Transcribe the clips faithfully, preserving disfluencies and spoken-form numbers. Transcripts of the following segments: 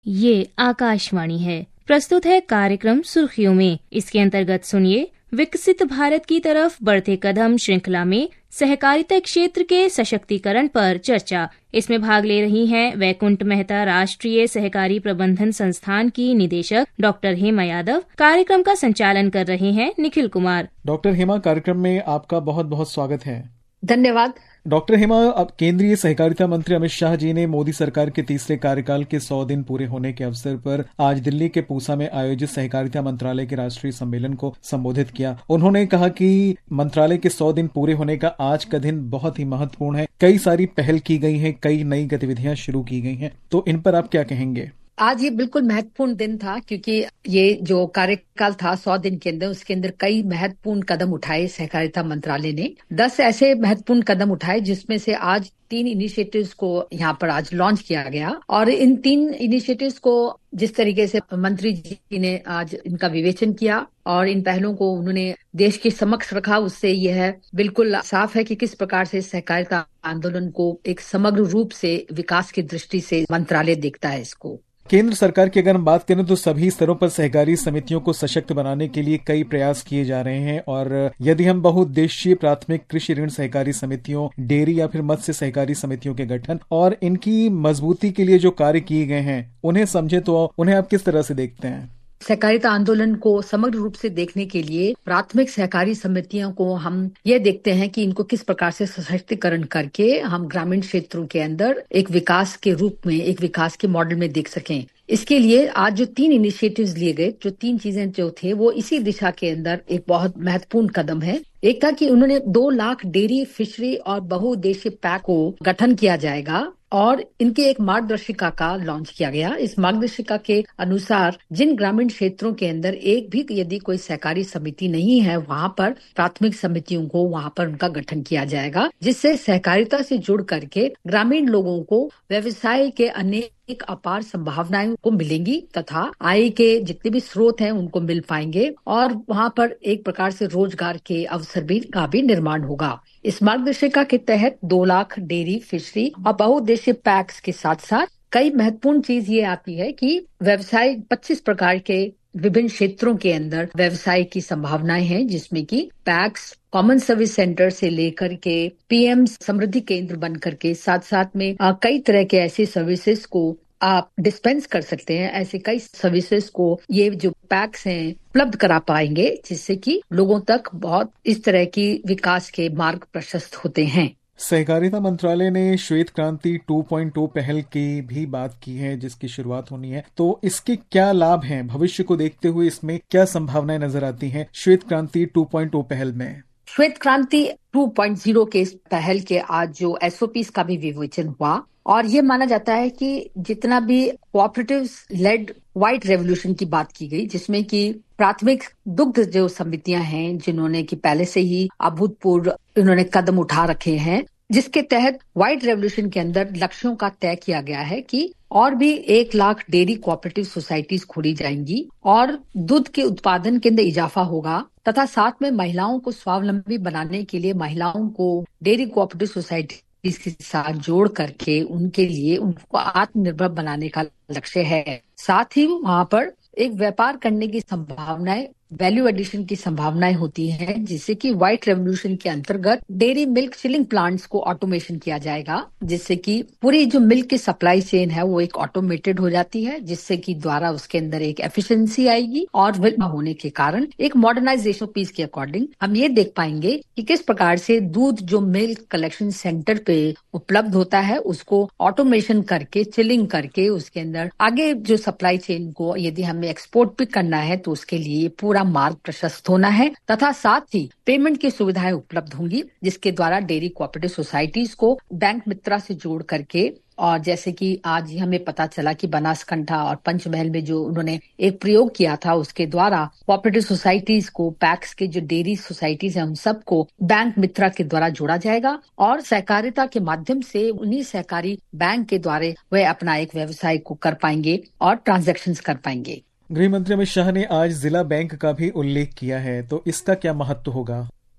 ये आकाशवाणी है। प्रस्तुत है कार्यक्रम सुर्खियों में। इसके अंतर्गत सुनिए विकसित भारत की तरफ बढ़ते कदम श्रृंखला में सहकारिता क्षेत्र के सशक्तिकरण पर चर्चा। इसमें भाग ले रही हैं वैकुंठ मेहता राष्ट्रीय सहकारी प्रबंधन संस्थान की निदेशक डॉक्टर हेमा यादव। कार्यक्रम का संचालन कर रहे हैं निखिल कुमार। डॉक्टर हेमा, कार्यक्रम में आपका बहुत बहुत स्वागत है। धन्यवाद। डॉक्टर हेमा, अब केंद्रीय सहकारिता मंत्री अमित शाह जी ने मोदी सरकार के तीसरे कार्यकाल के सौ दिन पूरे होने के अवसर पर आज दिल्ली के पूसा में आयोजित सहकारिता मंत्रालय के राष्ट्रीय सम्मेलन को संबोधित किया। उन्होंने कहा कि मंत्रालय के सौ दिन पूरे होने का आज का दिन बहुत ही महत्वपूर्ण है। कई सारी पहल की गई हैं, कई नई गतिविधियां शुरू की गई हैं, तो इन पर आप क्या कहेंगे? आज ये बिल्कुल महत्वपूर्ण दिन था क्योंकि ये जो कार्यकाल था सौ दिन के अंदर, उसके अंदर कई महत्वपूर्ण कदम उठाए सहकारिता मंत्रालय ने। दस ऐसे महत्वपूर्ण कदम उठाए जिसमें से आज तीन इनिशिएटिव्स को यहाँ पर आज लॉन्च किया गया। और इन तीन इनिशिएटिव्स को जिस तरीके से मंत्री जी ने आज इनका विवेचन किया और इन पहलों को उन्होंने देश के समक्ष रखा, उससे यह बिल्कुल साफ है कि किस प्रकार से सहकारिता आंदोलन को एक समग्र रूप से विकास की दृष्टि से मंत्रालय देखता है इसको। केंद्र सरकार की अगर हम बात करें तो सभी स्तरों पर सहकारी समितियों को सशक्त बनाने के लिए कई प्रयास किए जा रहे हैं। और यदि हम बहुउद्देशीय प्राथमिक कृषि ऋण सहकारी समितियों, डेयरी या फिर मत्स्य सहकारी समितियों के गठन और इनकी मजबूती के लिए जो कार्य किए गए हैं उन्हें समझे तो उन्हें आप किस तरह से देखते हैं? सहकारिता आंदोलन को समग्र रूप से देखने के लिए प्राथमिक सहकारी समितियों को हम ये देखते हैं कि इनको किस प्रकार से सशक्तिकरण करके हम ग्रामीण क्षेत्रों के अंदर एक विकास के रूप में, एक विकास के मॉडल में देख सकें। इसके लिए आज जो तीन इनिशिएटिव्स लिए गए, जो तीन चीजें जो थे वो इसी दिशा के अंदर एक बहुत महत्वपूर्ण कदम है। एक था कि उन्होंने दो लाख डेयरी, फिशरी और बहुउद्देशीय पैक को गठन किया जाएगा और इनके एक मार्गदर्शिका का लॉन्च किया गया। इस मार्गदर्शिका के अनुसार जिन ग्रामीण क्षेत्रों के अंदर एक भी यदि कोई सहकारी समिति नहीं है, वहां पर प्राथमिक समितियों को वहां पर उनका गठन किया जाएगा, जिससे सहकारिता से जुड़ करके ग्रामीण लोगों को व्यवसाय के अनेक एक अपार संभावनाएं को मिलेंगी तथा आय के जितने भी स्रोत हैं उनको मिल पाएंगे और वहां पर एक प्रकार से रोजगार के अवसर भी का भी निर्माण होगा। इस मार्गदर्शिका के तहत दो लाख डेयरी, फिशरी और बहुउद्देशीय पैक्स के साथ साथ कई महत्वपूर्ण चीज ये आती है कि व्यवसाय पच्चीस प्रकार के विभिन्न क्षेत्रों के अंदर व्यवसाय की संभावनाएं हैं, जिसमें कि पैक्स, कॉमन सर्विस सेंटर से लेकर के पीएम समृद्धि केंद्र बन करके साथ साथ में आ, कई तरह के ऐसे सर्विसेज को आप डिस्पेंस कर सकते हैं। ऐसे कई सर्विसेज को ये जो पैक्स हैं उपलब्ध करा पाएंगे, जिससे कि लोगों तक बहुत इस तरह की विकास के मार्ग प्रशस्त होते हैं। सहकारिता मंत्रालय ने श्वेत क्रांति टू पॉइंट ओ पहल की भी बात की है, जिसकी शुरुआत होनी है। तो इसके क्या लाभ हैं? भविष्य को देखते हुए इसमें क्या संभावनाएं नजर आती हैं श्वेत क्रांति टू पॉइंट ओ पहल में? श्वेत क्रांति टू पॉइंट ज़ीरो के पहल के आज जो एसओपीज का भी विवेचन हुआ और ये माना जाता है कि जितना भी कोऑपरेटिव्स लेड व्हाइट रेवोल्यूशन की बात की गई, जिसमें कि प्राथमिक दुग्ध जो समितियां हैं जिन्होंने कि पहले से ही अभूतपूर्व इन्होंने कदम उठा रखे हैं, जिसके तहत व्हाइट रेवोल्यूशन के अंदर लक्ष्यों का तय किया गया है कि और भी एक लाख डेयरी कोऑपरेटिव सोसाइटीज खोली जाएंगी और दूध के उत्पादन के अंदर इजाफा होगा तथा साथ में महिलाओं को स्वावलंबी बनाने के लिए महिलाओं को डेयरी कोऑपरेटिव सोसाइटी इसके साथ जोड़ करके उनके लिए उनको आत्मनिर्भर बनाने का लक्ष्य है। साथ ही वहां पर एक व्यापार करने की संभावनाएं, वैल्यू एडिशन की संभावनाएं होती हैं, जिससे कि व्हाइट रेवोल्यूशन के अंतर्गत डेयरी मिल्क चिलिंग प्लांट्स को ऑटोमेशन किया जाएगा, जिससे कि पूरी जो मिल्क की सप्लाई चेन है वो एक ऑटोमेटेड हो जाती है, जिससे कि द्वारा उसके अंदर एक एफिशिएंसी आएगी और विलंब होने के कारण एक मॉडर्नाइजेशन पीस के अकॉर्डिंग हम ये देख पाएंगे कि किस प्रकार से दूध जो मिल्क कलेक्शन सेंटर पे उपलब्ध होता है उसको ऑटोमेशन करके, चिलिंग करके उसके अंदर आगे जो सप्लाई चेन को यदि हमें एक्सपोर्ट भी करना है तो उसके लिए पूरा मार्ग प्रशस्त होना है तथा साथ ही पेमेंट की सुविधाएं उपलब्ध होंगी, जिसके द्वारा डेयरी कोऑपरेटिव सोसाइटीज को बैंक मित्रा से जोड़ करके और जैसे कि आज ही हमें पता चला कि बनासकांठा और पंचमहल में जो उन्होंने एक प्रयोग किया था उसके द्वारा कोऑपरेटिव सोसाइटीज को, पैक्स के जो डेयरी सोसाइटीज हैं उन सबको बैंक मित्रा के द्वारा जोड़ा जाएगा और सहकारिता के माध्यम से उन्हीं सहकारी बैंक के द्वारा वे अपना एक व्यवसाय को कर पाएंगे और ट्रांजैक्शंस कर पाएंगे। गृह मंत्री अमित शाह ने आज जिला बैंक का भी उल्लेख किया है, तो इसका क्या महत्व होगा?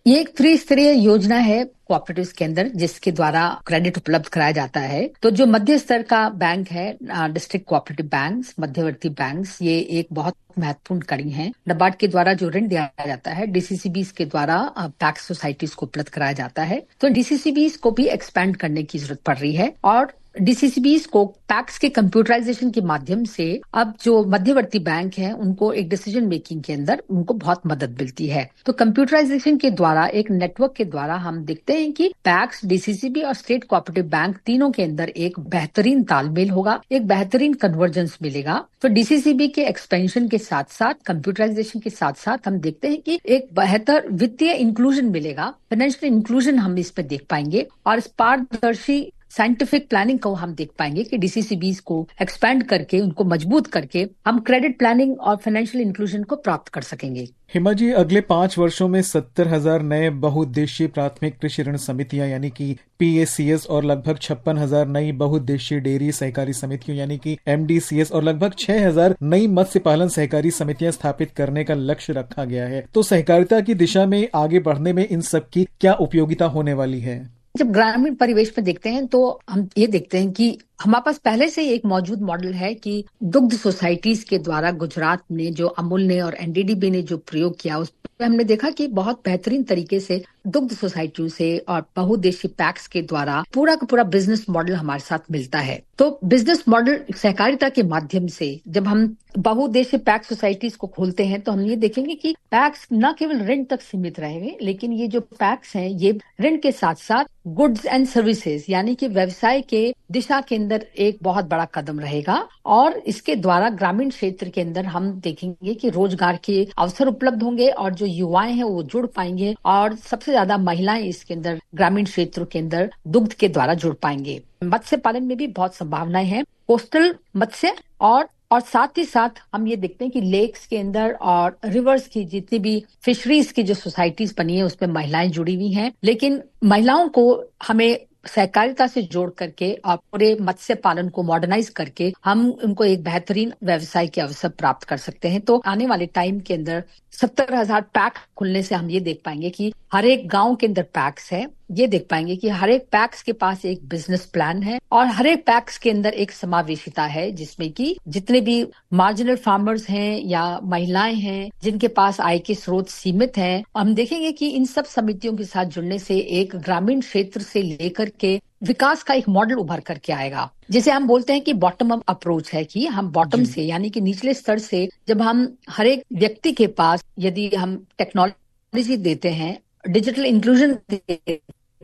ये एक त्रिस्तरीय योजना है कोऑपरेटिव्स के अंदर, जिसके द्वारा क्रेडिट उपलब्ध कराया जाता है। तो जो मध्य स्तर का बैंक है, डिस्ट्रिक्ट कोऑपरेटिव बैंक्स, मध्यवर्ती बैंक्स, ये एक बहुत महत्वपूर्ण कड़ी है। नबार्ड के द्वारा जो ऋण दिया जाता है, डीसीसीबीज के द्वारा पैक्स सोसाइटीज को उपलब्ध कराया जाता है। तो डीसीसीबीज को भी एक्सपैंड करने की जरूरत पड़ रही है और डीसीसीबीज को पैक्स के कंप्यूटराइजेशन के माध्यम से अब जो मध्यवर्ती बैंक हैं उनको एक डिसीजन मेकिंग के अंदर उनको बहुत मदद मिलती है। तो कंप्यूटराइजेशन के द्वारा, एक नेटवर्क के द्वारा हम देखते हैं कि पैक्स, डीसीसीबी और स्टेट कोऑपरेटिव बैंक तीनों के अंदर एक बेहतरीन तालमेल होगा, एक बेहतरीन कन्वर्जेंस मिलेगा। तो डीसीसीबी के एक्सपेंशन के साथ साथ, कंप्यूटराइजेशन के साथ साथ हम देखते हैं कि एक बेहतर वित्तीय इंक्लूजन मिलेगा, फाइनेंशियल इंक्लूजन हम इसमें देख पाएंगे और इस पारदर्शी साइंटिफिक प्लानिंग को हम देख पाएंगे कि डीसीसीबीज को एक्सपैंड करके, उनको मजबूत करके हम क्रेडिट प्लानिंग और फाइनेंशियल इंक्लूजन को प्राप्त कर सकेंगे। हिमा जी, अगले पांच वर्षों में सत्तर हजार नए बहुउद्देशीय प्राथमिक कृषि ऋण समितियां यानी कि पीएसीएस और लगभग छप्पन हजार नई बहुउद्देशीय डेयरी सहकारी समितियों यानी कि एमडीसीएस और लगभग छह हजार नई मत्स्य पालन सहकारी समितियां स्थापित करने का लक्ष्य रखा गया है। तो सहकारिता की दिशा में आगे बढ़ने में इन सब की क्या उपयोगिता होने वाली है? जब ग्रामीण परिवेश में देखते हैं तो हम ये देखते हैं कि हमारे पास पहले से ही एक मौजूद मॉडल है कि दुग्ध सोसाइटीज के द्वारा गुजरात ने, जो अमूल ने और एनडीडीबी ने जो प्रयोग किया, उस पर हमने देखा कि बहुत बेहतरीन तरीके से दुग्ध सोसाइटियों से और बहुउद्देशीय पैक्स के द्वारा पूरा का पूरा बिजनेस मॉडल हमारे साथ मिलता है। तो बिजनेस मॉडल सहकारिता के माध्यम से जब हम बहुउद्देशीय पैक्स सोसाइटीज को खोलते हैं तो हम ये देखेंगे कि पैक्स न केवल ऋण तक सीमित रहेंगे, लेकिन ये जो पैक्स हैं ये ऋण के साथ साथ गुड्स एंड सर्विसेज यानी कि व्यवसाय के दिशा के अंदर एक बहुत बड़ा कदम रहेगा और इसके द्वारा ग्रामीण क्षेत्र के अंदर हम देखेंगे कि रोजगार के अवसर उपलब्ध होंगे और जो युवाएं हैं वो जुड़ पाएंगे और सबसे ज्यादा महिलाएं इसके अंदर ग्रामीण क्षेत्रों के अंदर दुग्ध के द्वारा जुड़ पाएंगे। मत्स्य पालन में भी बहुत संभावनाएं हैं, कोस्टल मत्स्य और और साथ ही साथ हम ये देखते हैं कि लेक्स के अंदर और रिवर्स की जितनी भी फिशरीज की जो सोसाइटीज बनी है उसमें महिलाएं जुड़ी हुई हैं, लेकिन महिलाओं को हमें सहकारिता से जोड़ करके और पूरे मत्स्य पालन को मॉडर्नाइज करके हम उनको एक बेहतरीन व्यवसाय के अवसर प्राप्त कर सकते हैं। तो आने वाले टाइम के अंदर सत्तर हजार पैक खुलने से हम ये देख पाएंगे कि हर एक गांव के अंदर पैक्स है, ये देख पाएंगे कि हर एक पैक्स के पास एक बिजनेस प्लान है और हर एक पैक्स के अंदर एक समावेशिता है जिसमें कि जितने भी मार्जिनल फार्मर्स हैं या महिलाएं हैं जिनके पास आय के स्रोत सीमित हैं, हम देखेंगे कि इन सब समितियों के साथ जुड़ने से एक ग्रामीण क्षेत्र से लेकर के विकास का एक मॉडल उभर करके आएगा, जिसे हम बोलते हैं कि बॉटम अप अप्रोच है कि हम बॉटम से यानी कि निचले स्तर से जब हम हर एक व्यक्ति के पास यदि हम टेक्नोलॉजी देते हैं, डिजिटल इंक्लूजन देते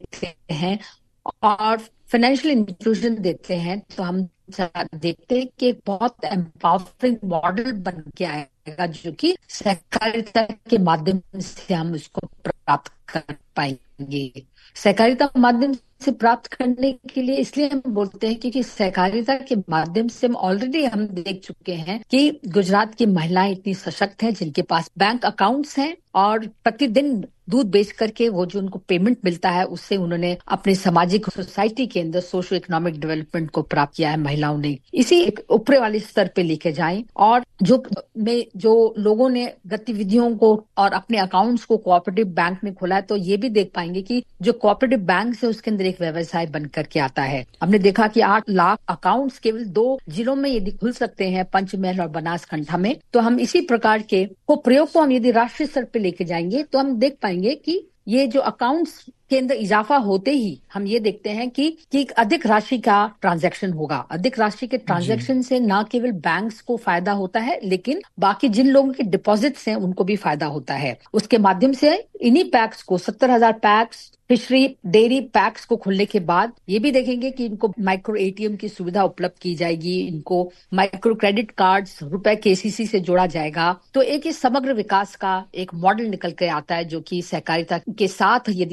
हैं और फाइनेंशियल इंक्लूजन देते हैं, तो हम देखते हैं कि एक बहुत एम्पावरिंग मॉडल बन के आएगा जो कि सहकारिता के माध्यम से हम उसको प्राप्त कर पाएंगे। सहकारिता माध्यम से प्राप्त करने के लिए इसलिए हम बोलते हैं क्योंकि सहकारिता के माध्यम से हम ऑलरेडी हम देख चुके हैं कि गुजरात की महिलाएं इतनी सशक्त हैं जिनके पास बैंक अकाउंट्स हैं और प्रतिदिन दूध बेच करके वो जो उनको पेमेंट मिलता है उससे उन्होंने अपने सामाजिक सोसाइटी के अंदर सोशियो इकोनॉमिक डेवलपमेंट को प्राप्त किया है। महिलाओं ने इसी एक ऊपरे वाले स्तर पे लेके जाएं और जो में जो लोगों ने गतिविधियों को और अपने अकाउंट्स को कोऑपरेटिव बैंक में खोला है, तो ये भी देख पाएंगे कि जो कोऑपरेटिव बैंक है उसके अंदर एक व्यवसाय बन करके आता है। हमने देखा कि आठ लाख अकाउंट्स केवल दो जिलों में यदि खुल सकते हैं, पंचमहल और बनासकांठा में, तो हम इसी प्रकार के को प्रयोग को हम यदि राष्ट्रीय स्तर पे लेके जाएंगे तो हम देख पाएंगे कि ये जो अकाउंट्स के अंदर इजाफा होते ही हम ये देखते हैं कि, कि अधिक राशि का ट्रांजैक्शन होगा। अधिक राशि के ट्रांजैक्शन से न केवल बैंक्स को फायदा होता है लेकिन बाकी जिन लोगों के डिपॉजिट्स हैं उनको भी फायदा होता है। उसके माध्यम से इन्हीं पैक्स को सत्तर हजार पैक्स फिशरी डेयरी पैक्स को खुलने के बाद ये भी देखेंगे कि इनको माइक्रो एटीएम की सुविधा उपलब्ध की जाएगी, इनको माइक्रो क्रेडिट कार्ड्स रुपए केसीसी से जोड़ा जाएगा। तो एक ही समग्र विकास का एक मॉडल निकल के आता है जो कि सहकारिता के साथ यदि हम ग्रामीण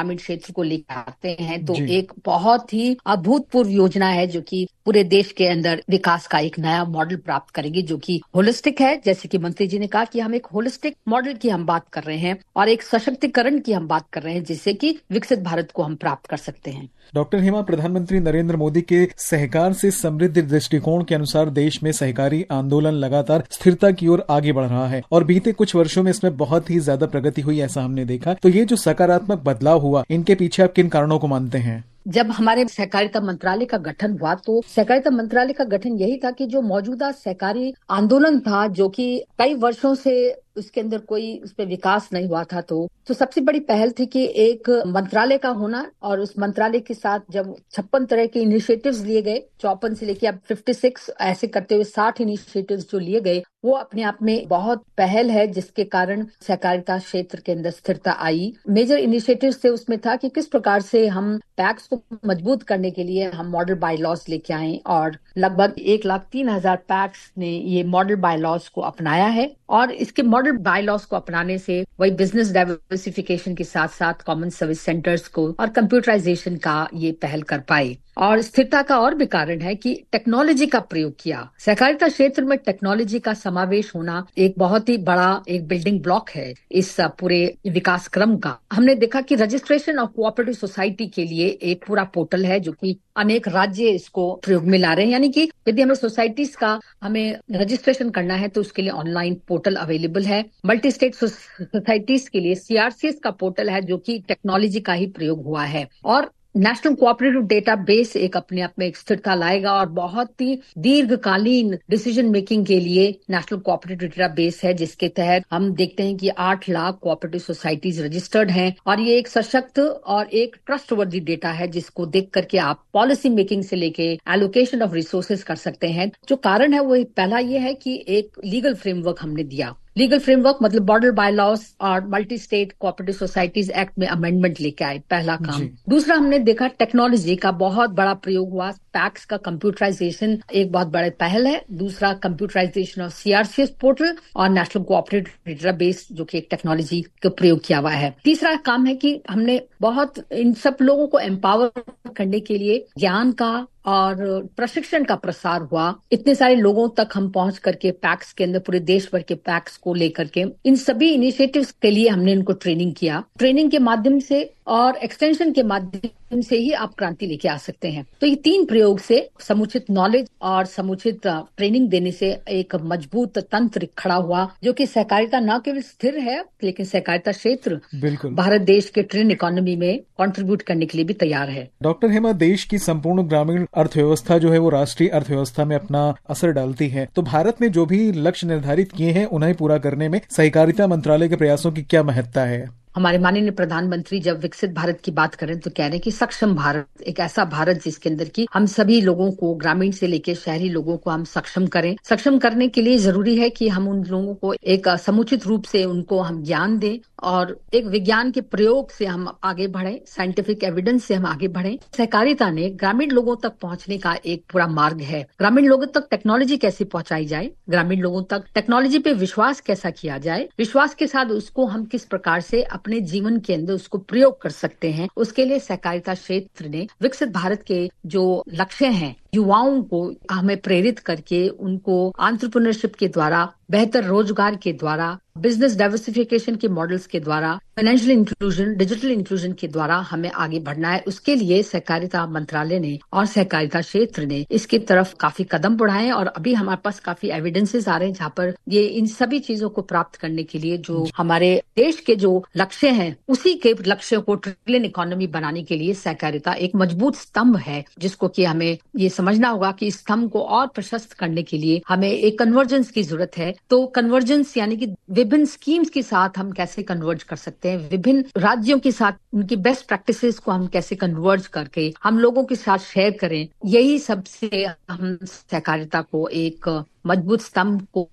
ग्रामीण क्षेत्र को लेकर आते हैं तो एक बहुत ही अभूतपूर्व योजना है जो कि पूरे देश के अंदर विकास का एक नया मॉडल प्राप्त करेगी, जो कि होलिस्टिक है। जैसे कि मंत्री जी ने कहा कि हम एक होलिस्टिक मॉडल की हम बात कर रहे हैं और एक सशक्तिकरण की हम बात कर रहे हैं, जिससे कि विकसित भारत को हम प्राप्त कर सकते हैं। डॉक्टर हेमा, प्रधानमंत्री नरेंद्र मोदी के सहकार से समृद्ध दृष्टिकोण के अनुसार देश में सहकारी आंदोलन लगातार स्थिरता की ओर आगे बढ़ रहा है और बीते कुछ वर्षों में इसमें बहुत ही ज्यादा प्रगति हुई, ऐसा हमने देखा। तो ये जो सकारात्मक बदलाव हुआ, इनके पीछे आप किन कारणों को मानते हैं? जब हमारे सहकारिता मंत्रालय का गठन हुआ तो सहकारिता मंत्रालय का गठन यही था कि जो मौजूदा सहकारी आंदोलन था, जो कि कई वर्षों से उसके अंदर कोई उस पर विकास नहीं हुआ था, तो तो सबसे बड़ी पहल थी कि एक मंत्रालय का होना और उस मंत्रालय के साथ जब छप्पन तरह के इनिशिएटिव्स लिए गए, चौपन से लेके अब छप्पन, ऐसे करते हुए साठ इनिशिएटिव्स जो लिए गए, वो अपने आप में बहुत पहल है, जिसके कारण सहकारिता क्षेत्र के अंदर स्थिरता आई। मेजर इनिशिएटिव्स थे उसमें था कि किस प्रकार से हम पैक्स को मजबूत करने के लिए हम मॉडल बाय लॉज लेके आए और लगभग एक लाख तीन हजार पैक्स ने ये मॉडल बाय लॉज को अपनाया है। और इसके मॉडल बाय लॉज को अपनाने से वही बिजनेस डाइवर्सिफिकेशन के साथ साथ कॉमन सर्विस सेंटर्स को और कंप्यूटराइजेशन का ये पहल कर पाए। और स्थिरता का और भी कारण है कि टेक्नोलॉजी का प्रयोग किया। सहकारिता क्षेत्र में टेक्नोलॉजी का समावेश होना एक बहुत ही बड़ा एक बिल्डिंग ब्लॉक है इस पूरे विकास क्रम का। हमने देखा कि रजिस्ट्रेशन ऑफ कोऑपरेटिव सोसाइटी के लिए एक पूरा पोर्टल है, जो कि अनेक राज्य इसको प्रयोग में ला रहे हैं। यानी कि यदि हमें सोसाइटीज का हमें रजिस्ट्रेशन करना है तो उसके लिए ऑनलाइन पोर्टल अवेलेबल है। मल्टी स्टेट सोसाइटीज के लिए सीआरसीएस का पोर्टल है, जो कि टेक्नोलॉजी का ही प्रयोग हुआ है। और नेशनल कोऑपरेटिव डेटा बेस एक अपने आप में एक स्थिरता लाएगा और बहुत ही दीर्घकालीन डिसीजन मेकिंग के लिए नेशनल कोऑपरेटिव डेटा बेस है, जिसके तहत हम देखते हैं कि आठ लाख कोऑपरेटिव सोसाइटीज रजिस्टर्ड हैं और ये एक सशक्त और एक ट्रस्टवर्दी डेटा है, जिसको देख करके आप पॉलिसी मेकिंग से लेके एलोकेशन ऑफ रिसोर्सेज कर सकते हैं। जो कारण है वो पहला ये है कि एक लीगल फ्रेमवर्क हमने दिया। लीगल फ्रेमवर्क मतलब मॉडल बाय लॉज और multi state cooperative societies act में अमेंडमेंट लेके आए, पहला काम। दूसरा, हमने देखा टेक्नोलॉजी का बहुत बड़ा प्रयोग हुआ। पैक्स का कंप्यूटराइजेशन एक बहुत बड़ा पहल है। दूसरा, कंप्यूटराइजेशन ऑफ सीआरसीएस पोर्टल और नेशनल कोऑपरेटिव डेटाबेस, जो कि एक टेक्नोलॉजी का प्रयोग किया हुआ है। तीसरा काम है कि हमने बहुत इन सब लोगों को एम्पावर करने के लिए ज्ञान का और प्रशिक्षण का प्रसार हुआ। इतने सारे लोगों तक हम पहुंच करके पैक्स के अंदर पूरे देश भर के पैक्स को लेकर के इन सभी इनिशिएटिव्स के लिए हमने इनको ट्रेनिंग किया। ट्रेनिंग के माध्यम से और एक्सटेंशन के माध्यम से ही आप क्रांति लेके आ सकते हैं। तो ये तीन प्रयोग से समुचित नॉलेज और समुचित ट्रेनिंग देने से एक मजबूत तंत्र खड़ा हुआ, जो कि सहकारिता न केवल स्थिर है, लेकिन सहकारिता क्षेत्र बिल्कुल भारत देश के ट्रिलियन इकोनॉमी में कंट्रीब्यूट करने के लिए भी तैयार है। डॉक्टर हेमा, देश की संपूर्ण ग्रामीण अर्थव्यवस्था जो है वो राष्ट्रीय अर्थव्यवस्था में अपना असर डालती है। तो भारत ने जो भी लक्ष्य निर्धारित किए हैं उन्हें पूरा करने में सहकारिता मंत्रालय के प्रयासों की क्या महत्ता है? हमारे माननीय प्रधानमंत्री जब विकसित भारत की बात करें तो कह रहे हैं कि सक्षम भारत, एक ऐसा भारत जिसके अंदर की हम सभी लोगों को, ग्रामीण से लेकर शहरी लोगों को हम सक्षम करें। सक्षम करने के लिए जरूरी है कि हम उन लोगों को एक समुचित रूप से उनको हम ज्ञान दें और एक विज्ञान के प्रयोग से हम आगे बढ़ें, साइंटिफिक एविडेंस से हम आगे बढ़ें। सहकारिता ने ग्रामीण लोगों तक पहुंचने का एक पूरा मार्ग है। ग्रामीण लोगों तक टेक्नोलॉजी कैसे पहुंचाई जाए, ग्रामीण लोगों तक टेक्नोलॉजी पे विश्वास कैसा किया जाए, विश्वास के साथ उसको हम किस प्रकार से अपने जीवन के अंदर उसको प्रयोग कर सकते हैं, उसके लिए सहकारिता क्षेत्र ने विकसित भारत के जो लक्ष्य हैं, युवाओं को हमें प्रेरित करके उनको एंटरप्रेन्योरशिप के द्वारा, बेहतर रोजगार के द्वारा, बिजनेस डाइवर्सिफिकेशन के मॉडल्स के द्वारा, फाइनेंशियल इंक्लूजन, डिजिटल इंक्लूजन के द्वारा हमें आगे बढ़ना है। उसके लिए सहकारिता मंत्रालय ने और सहकारिता क्षेत्र ने इसकी तरफ काफी कदम बढ़ाए और अभी हमारे पास काफी एविडेंसेस आ रहे हैं जहाँ पर ये इन सभी चीजों को प्राप्त करने के लिए जो हमारे देश के जो लक्ष्य हैं, उसी के लक्ष्य को ट्रिलियन इकोनॉमी बनाने के लिए सहकारिता एक मजबूत स्तंभ है, जिसको कि हमें ये समझना होगा कि इस स्तंभ को और प्रशस्त करने के लिए हमें एक कन्वर्जेंस की जरूरत है। तो कन्वर्जेंस यानी कि विभिन्न स्कीम्स के साथ हम कैसे कन्वर्ज कर सकते हैं, विभिन्न राज्यों के साथ उनकी बेस्ट प्रैक्टिसेस को हम कैसे कन्वर्ज करके हम लोगों के साथ शेयर करें, यही सबसे हम सहकारिता को एक मजबूत स्तंभ को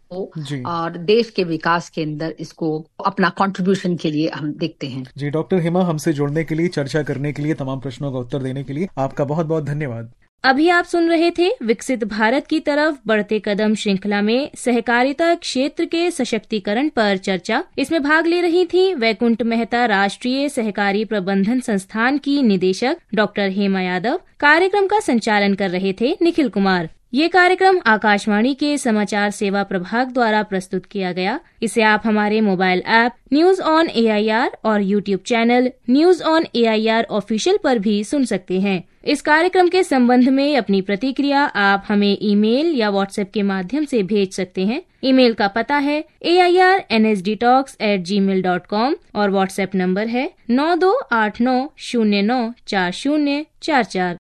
और देश के विकास के अंदर इसको अपना कंट्रीब्यूशन के लिए हम देखते हैं। जी डॉक्टर हेमा, हमसे जुड़ने के लिए, चर्चा करने के लिए, तमाम प्रश्नों का उत्तर देने के लिए आपका बहुत बहुत धन्यवाद। अभी आप सुन रहे थे विकसित भारत की तरफ बढ़ते कदम श्रृंखला में सहकारिता क्षेत्र के सशक्तिकरण पर चर्चा। इसमें भाग ले रही थी वैकुंठ मेहता राष्ट्रीय सहकारी प्रबंधन संस्थान की निदेशक डॉक्टर हेमा यादव। कार्यक्रम का संचालन कर रहे थे निखिल कुमार। ये कार्यक्रम आकाशवाणी के समाचार सेवा प्रभाग द्वारा प्रस्तुत किया गया। इसे आप हमारे mobile app news on A I R और YouTube channel news on A I R official पर भी सुन सकते हैं। इस कार्यक्रम के संबंध में अपनी प्रतिक्रिया आप हमें ईमेल या व्हाट्सएप के माध्यम से भेज सकते हैं। ईमेल का पता है A I R N S D talks at gmail dot com और व्हाट्सएप नंबर है नौ दो आठ नौ शून्य नौ चार शून्य चार चार।